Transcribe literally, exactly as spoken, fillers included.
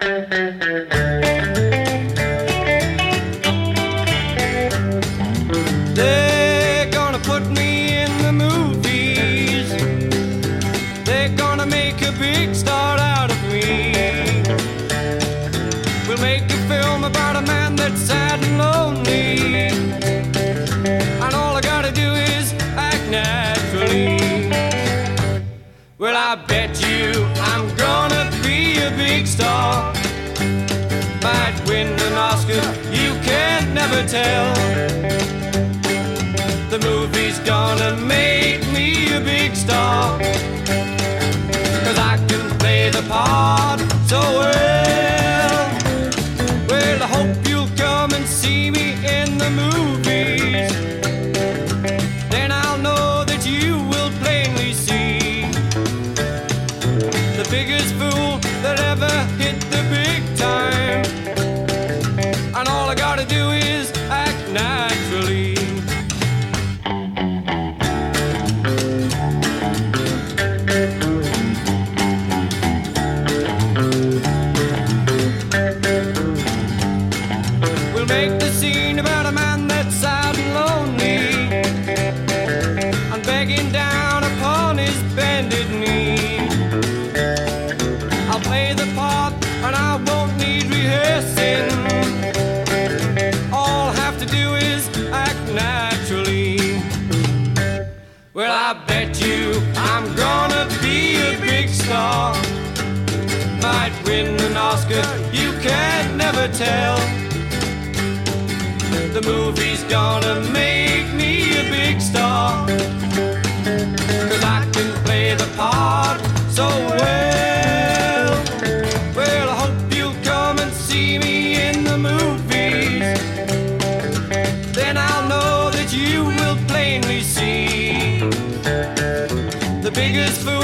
They're gonna put me in the movies. They're gonna make a big star out of me. We'll make a film about a man that's sad and lonely, and all I gotta do is act naturally. Well, I bet you I'm gonna be a big star. Might win an Oscar, you can never tell. The movie's gonna make me a big star, 'cause I can play the part so well. Well, I hope you'll come and see me in the movies. Then I'll know that you will plainly see the biggest fool that ever hit the big time. And all I gotta do is act naturally. We'll make the scene about a man that's sad and lonely, and begging down upon his bended knee. I'll play the part and I won't need rehearsing. All I have to do is act naturally. Well, I bet you I'm gonna be a big star. Might win an Oscar, you can never tell. The movie's gonna make me a big star, 'cause I can play the part so well. Well, I hope you'll come and see me in the movies. Then I'll know that you will plainly see the biggest fool